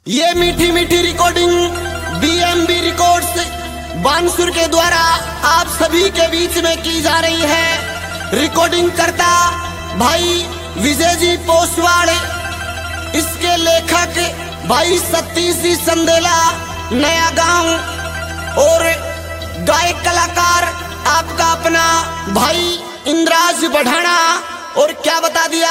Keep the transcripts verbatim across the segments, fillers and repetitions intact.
ये मीठी मीठी रिकॉर्डिंग बीएमबी रिकॉर्ड्स बानसुर के द्वारा आप सभी के बीच में की जा रही है। रिकॉर्डिंग करता भाई विजय जी पोसवाड़, इसके लेखक भाई सतीश जी संदेला नया गांव, और गायक कलाकार आपका अपना भाई इंद्राज बढ़ाना। और क्या बता दिया,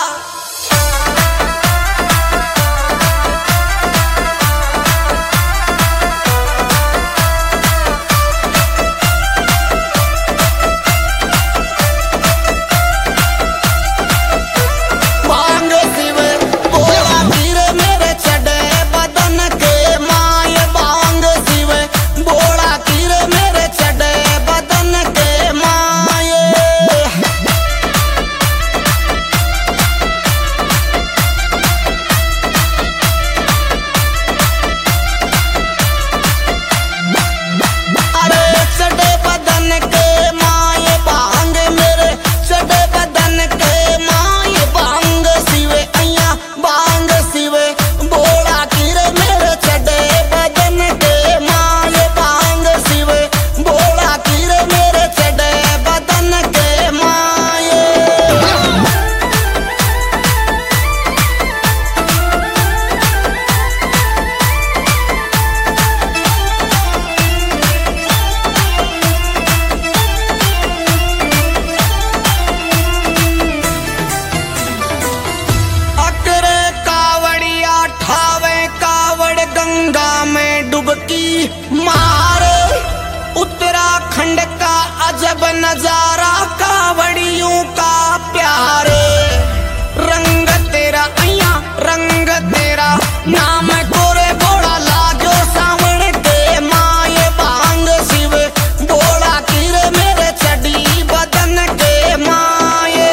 गंगा में डुबकी मार, उत्तराखंड का अजब नजारा, कावड़ियों का प्यार, रंग तेरा अया रंग तेरा, नाम गोरे बोड़ा लागो सावण के माए बांग शिव, बोड़ा कीरे मेरे चढ़ी बदन के माए।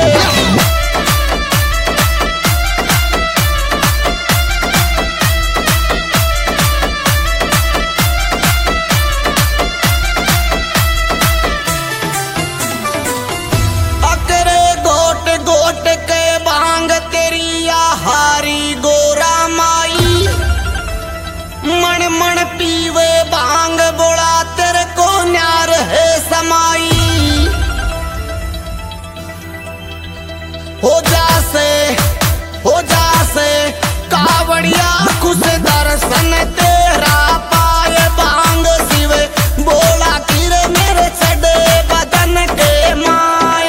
मन मन पीवे भांग बोला तेरे को न्यार है समाई, हो जा से हो जा से कावड़िया खुश दर्शन तेरा पाए भांग शिव, बोला कीरे मेरे चढ़े बदन के माए।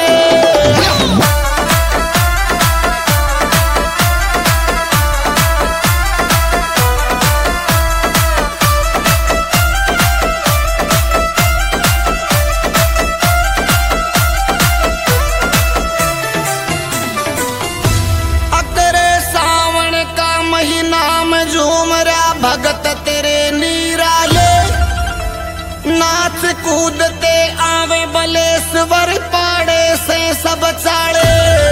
झूम रहा भगत तेरे नीराले, नाच कूदते आवे बलेश्वर पाड़े से सब चाड़े,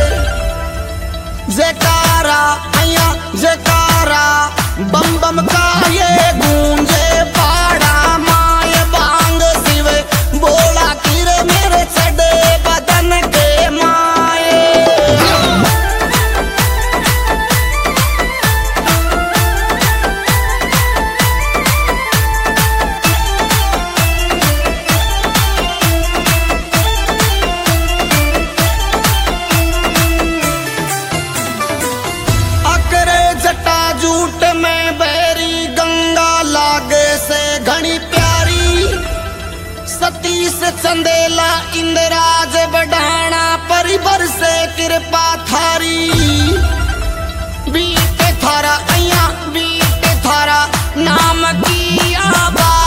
जयकारा अया जयकारा बम बम का ये गूंजे पाड़ा माए बांग शिव, बोला कीरे मेरे चढ़े बदन के माए। जूट में बहरी गंगा लागे से घनी प्यारी, सतीश चंदेला इंद्राज बढ़ाना परिबर से कृपा थारी, बीते थारा अया बीते थारा नाम की आबाद।